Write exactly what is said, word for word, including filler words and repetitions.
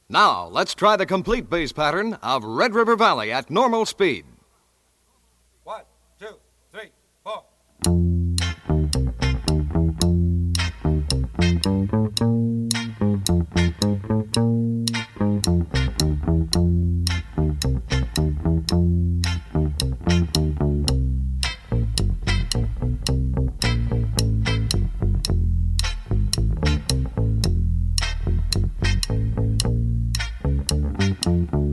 Now, let's try the complete bass pattern of Red River Valley at normal speed. One, two, three, four. Thank you.